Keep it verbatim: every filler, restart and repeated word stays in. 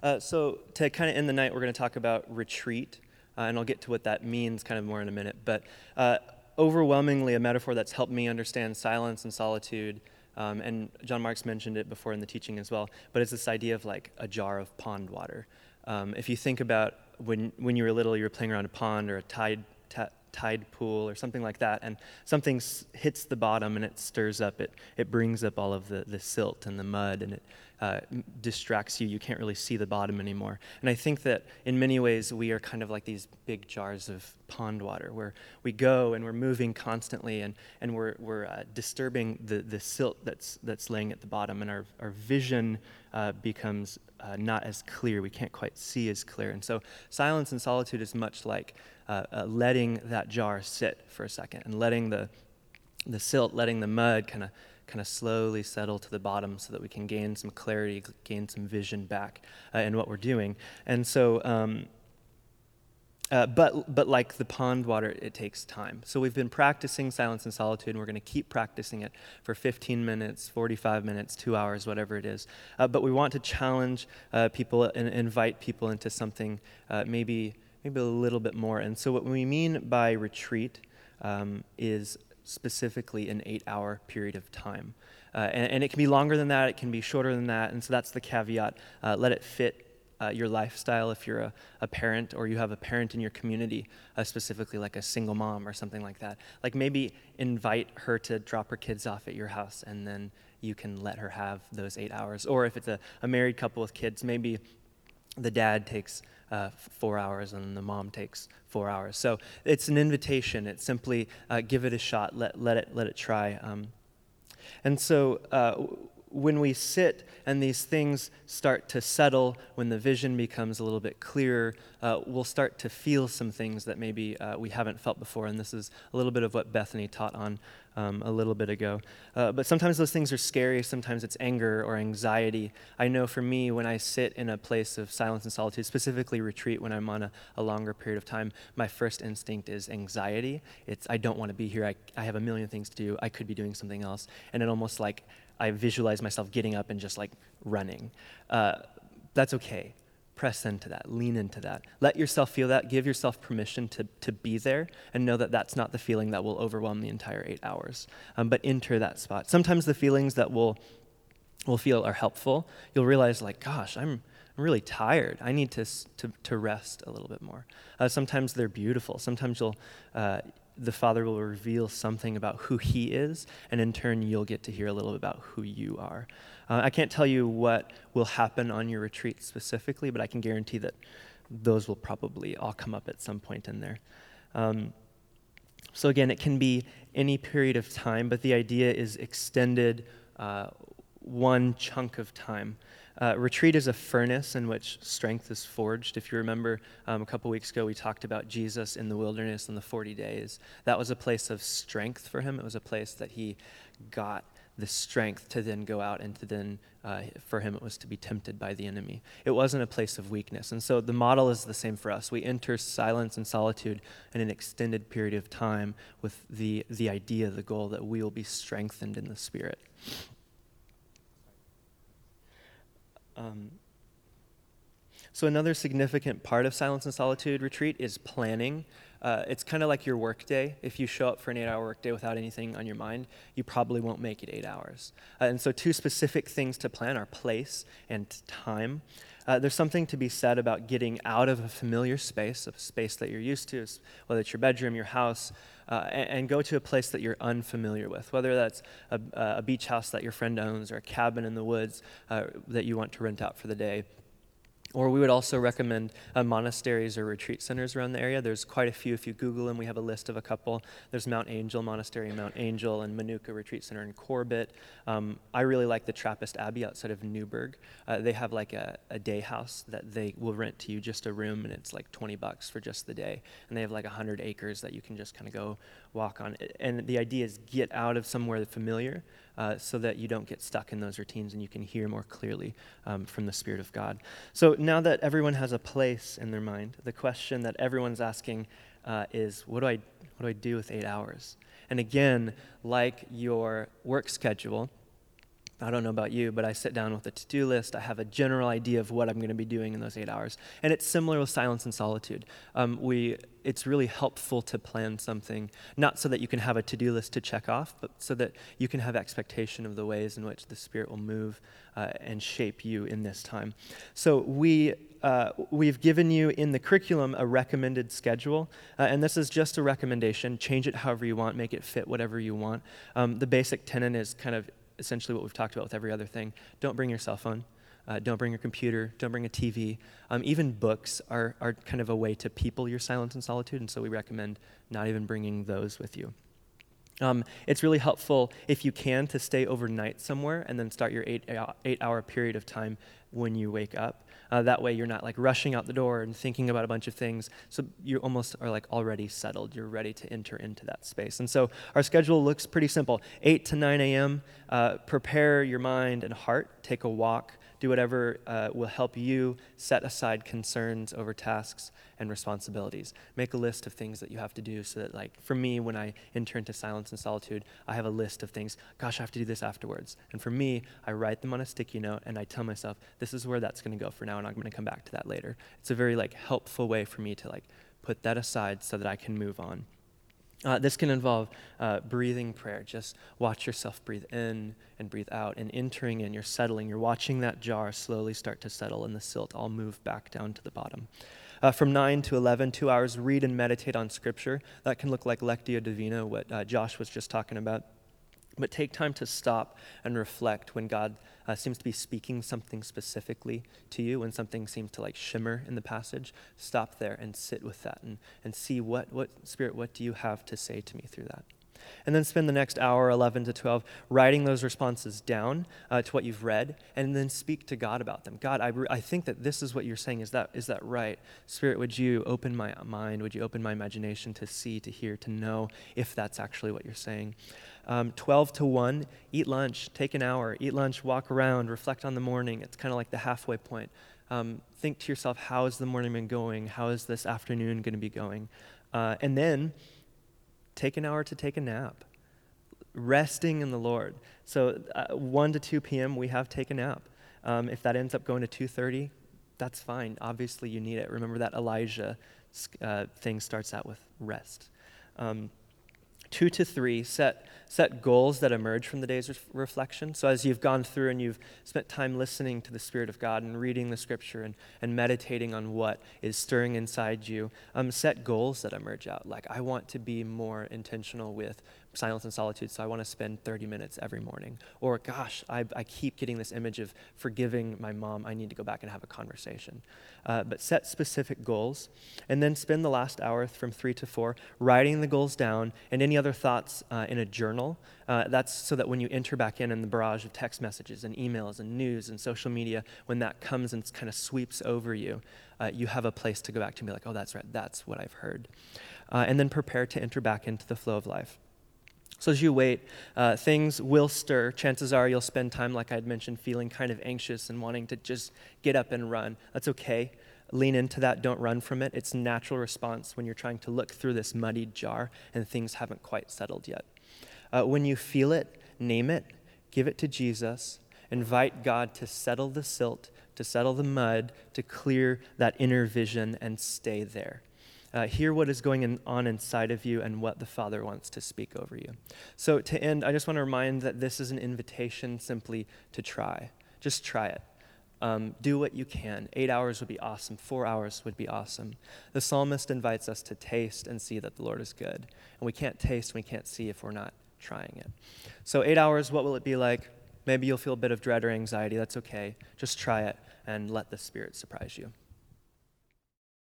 Uh, so to kind of end the night, we're going to talk about retreat, uh, and I'll get to what that means kind of more in a minute. But uh, overwhelmingly, a metaphor that's helped me understand silence and solitude, um, and John Marks mentioned it before in the teaching as well, but it's this idea of like a jar of pond water. Um, if you think about when when you were little, you were playing around a pond or a tide ta- tide pool or something like that, and something s- hits the bottom and it stirs up, it it brings up all of the, the silt and the mud, and it uh, m- distracts you. You can't really see the bottom anymore. And I think that in many ways we are kind of like these big jars of pond water where we go and we're moving constantly, and, and we're, we're uh, disturbing the, the silt that's that's laying at the bottom, and our, our vision uh, becomes uh, not as clear. We can't quite see as clear. And so silence and solitude is much like uh, uh, letting that jar sit for a second and letting the the silt, letting the mud kind of kind of slowly settle to the bottom so that we can gain some clarity, gain some vision back uh, in what we're doing. And so, um, uh, but but like the pond water, it takes time. So we've been practicing silence and solitude, and we're going to keep practicing it for fifteen minutes, forty-five minutes, two hours, whatever it is. Uh, but we want to challenge uh, people and invite people into something uh, maybe maybe a little bit more. And so what we mean by retreat um, is specifically an eight-hour period of time. Uh, and, and it can be longer than that, it can be shorter than that, and so that's the caveat. Uh, let it fit uh, your lifestyle if you're a, a parent or you have a parent in your community, uh, specifically like a single mom or something like that. Like maybe invite her to drop her kids off at your house, and then you can let her have those eight hours. Or if it's a, a married couple with kids, maybe the dad takes uh, four hours and the mom takes four hours. So it's an invitation. It's simply uh, give it a shot. Let let it let it try. Um, and so uh, when we sit and these things start to settle, when the vision becomes a little bit clearer, uh, we'll start to feel some things that maybe uh, we haven't felt before. And this is a little bit of what Bethany taught on um, a little bit ago. Uh, but sometimes those things are scary. Sometimes it's anger or anxiety. I know for me, when I sit in a place of silence and solitude, specifically retreat, when I'm on a, a longer period of time, my first instinct is anxiety. It's, I don't want to be here. I, I have a million things to do. I could be doing something else. And it almost like I visualize myself getting up and just like running. Uh, that's okay. Press into that, lean into that. Let yourself feel that, give yourself permission to, to be there, and know that that's not the feeling that will overwhelm the entire eight hours. Um, but enter that spot. Sometimes the feelings that we'll, we'll feel are helpful. You'll realize like, gosh, I'm, I'm really tired. I need to, to, to rest a little bit more. Uh, sometimes they're beautiful. Sometimes you'll, uh, the Father will reveal something about who he is, and in turn, you'll get to hear a little bit about who you are. Uh, I can't tell you what will happen on your retreat specifically, but I can guarantee that those will probably all come up at some point in there. Um, so again, it can be any period of time, but the idea is extended uh, one chunk of time. Uh, retreat is a furnace in which strength is forged. If you remember, um, a couple weeks ago, we talked about Jesus in the wilderness in the forty days. That was a place of strength for him. It was a place that he got the strength to then go out and to then, uh, for him, it was to be tempted by the enemy. It wasn't a place of weakness. And so the model is the same for us. We enter silence and solitude in an extended period of time with the, the idea, the goal that we will be strengthened in the Spirit. Um, so another significant part of silence and solitude retreat is planning. Uh, it's kind of like your work day. If you show up for an eight-hour work day without anything on your mind, you probably won't make it eight hours. Uh, and so two specific things to plan are place and time. Uh, there's something to be said about getting out of a familiar space, a space that you're used to, whether it's your bedroom, your house, uh, and, and go to a place that you're unfamiliar with, whether that's a, a beach house that your friend owns or a cabin in the woods uh, that you want to rent out for the day. Or we would also recommend uh, monasteries or retreat centers around the area. There's quite a few. If you Google them, we have a list of a couple. There's Mount Angel Monastery in Mount Angel and Manuka Retreat Center in Corbett. Um, I really like the Trappist Abbey outside of Newburgh. Uh, they have like a, a day house that they will rent to you, just a room, and it's like twenty bucks for just the day. And they have like one hundred acres that you can just kind of go walk on. And the idea is get out of somewhere familiar uh, so that you don't get stuck in those routines and you can hear more clearly um, from the Spirit of God. So now that everyone has a place in their mind, the question that everyone's asking uh, is, what do I what do I do with eight hours? And again, like your work schedule, I don't know about you, but I sit down with a to-do list. I have a general idea of what I'm going to be doing in those eight hours. And it's similar with silence and solitude. Um, we, it's really helpful to plan something, not so that you can have a to-do list to check off, but so that you can have expectation of the ways in which the Spirit will move uh, and shape you in this time. So we, uh, we've given you in the curriculum a recommended schedule, uh, and this is just a recommendation. Change it however you want, make it fit whatever you want. Um, the basic tenet is kind of essentially what we've talked about with every other thing. Don't bring your cell phone. Uh, don't bring your computer. Don't bring a T V. Um, even books are, are kind of a way to people your silence and solitude, and so we recommend not even bringing those with you. Um, it's really helpful, if you can, to stay overnight somewhere and then start your eight, eight hour period of time when you wake up. Uh, that way you're not like rushing out the door and thinking about a bunch of things. So you almost are like already settled. You're ready to enter into that space. And so our schedule looks pretty simple. eight to nine a.m., uh, prepare your mind and heart, take a walk, do whatever uh, will help you set aside concerns over tasks and responsibilities. Make a list of things that you have to do so that, like, for me, when I enter into silence and solitude, I have a list of things. Gosh, I have to do this afterwards. And for me, I write them on a sticky note and I tell myself, this is where that's going to go for now and I'm going to come back to that later. It's a very, like, helpful way for me to, like, put that aside so that I can move on. Uh, this can involve uh, breathing prayer. Just watch yourself breathe in and breathe out. And entering in, you're settling. You're watching that jar slowly start to settle and the silt all move back down to the bottom. Uh, from nine to eleven, two hours, read and meditate on Scripture. That can look like Lectio Divina, what uh, Josh was just talking about. But take time to stop and reflect when God uh, seems to be speaking something specifically to you, when something seems to like shimmer in the passage. Stop there and sit with that and, and see what, what, Spirit, what do you have to say to me through that? And then spend the next hour, eleven to twelve, writing those responses down uh, to what you've read, and then speak to God about them. God, I, re- I think that this is what you're saying. Is that is that right? Spirit, would you open my mind? Would you open my imagination to see, to hear, to know if that's actually what you're saying? Um, twelve to one, eat lunch, take an hour, eat lunch, walk around, reflect on the morning. It's kind of like the halfway point. Um, think to yourself, how has the morning been going? How is this afternoon going to be going? Uh, and then take an hour to take a nap, resting in the Lord. So uh, one to two p.m., we have take a nap. Um, if that ends up going to two thirty, that's fine. Obviously, you need it. Remember that Elijah uh, thing starts out with rest. Um, Two to three, set set goals that emerge from the day's re- reflection. So as you've gone through and you've spent time listening to the Spirit of God and reading the Scripture and, and meditating on what is stirring inside you, um, set goals that emerge out. Like, I want to be more intentional with silence and solitude, so I want to spend thirty minutes every morning. Or, gosh, I, I keep getting this image of forgiving my mom. I need to go back and have a conversation. Uh, but set specific goals, and then spend the last hour from three to four writing the goals down and any other thoughts uh, in a journal. Uh, that's so that when you enter back in in the barrage of text messages and emails and news and social media, when that comes and kind of sweeps over you, uh, you have a place to go back to and be like, oh, that's right, that's what I've heard. Uh, and then prepare to enter back into the flow of life. So as you wait, uh, things will stir. Chances are you'll spend time, like I'd mentioned, feeling kind of anxious and wanting to just get up and run. That's okay. Lean into that. Don't run from it. It's a natural response when you're trying to look through this muddied jar and things haven't quite settled yet. Uh, when you feel it, name it, give it to Jesus, invite God to settle the silt, to settle the mud, to clear that inner vision and stay there. Uh, hear what is going in, on inside of you and what the Father wants to speak over you. So to end, I just want to remind that this is an invitation simply to try. Just try it. Um, do what you can. Eight hours would be awesome. Four hours would be awesome. The psalmist invites us to taste and see that the Lord is good. And we can't taste, we can't see if we're not trying it. So eight hours, what will it be like? Maybe you'll feel a bit of dread or anxiety. That's okay. Just try it and let the Spirit surprise you.